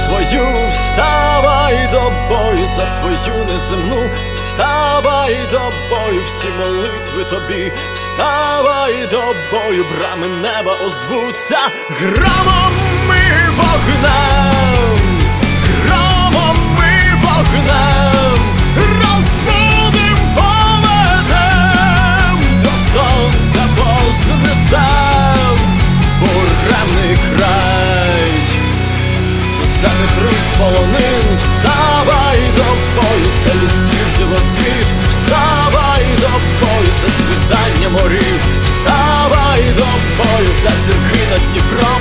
свою, вставай до бою, за свою неземну, вставай до бою, всі молитви тобі, вставай до бою, брами неба озвуться громом і вогнем, громом і вогнем, розбудим, поведем, до сонця вознесем буремний край. За вітри з полонин, вставай до бою, за лісів білоцвіт, вставай до бою, за світання морів, вставай до бою, за зірки над Дніпром,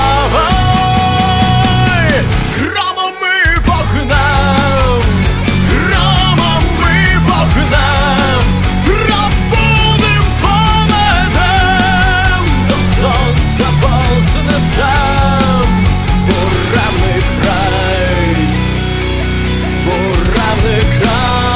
вставай, громом і вогнем, громом і вогнем, пробудим, поведем, до сонця вознесем буремний край, буремний край.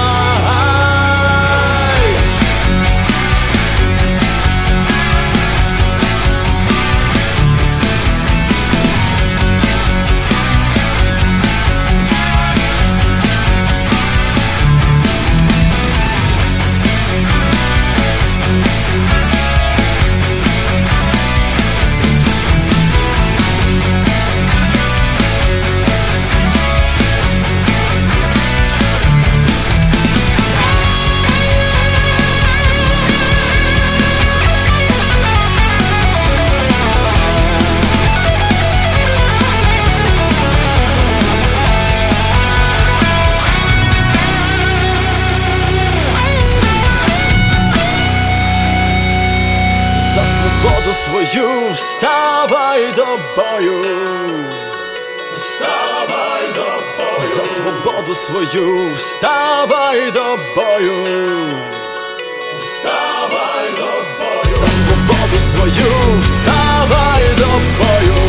Свою, вставай до бою, вставай до бою, за свободу свою, вставай до бою, вставай до бою, за свободу свою, вставай до бою.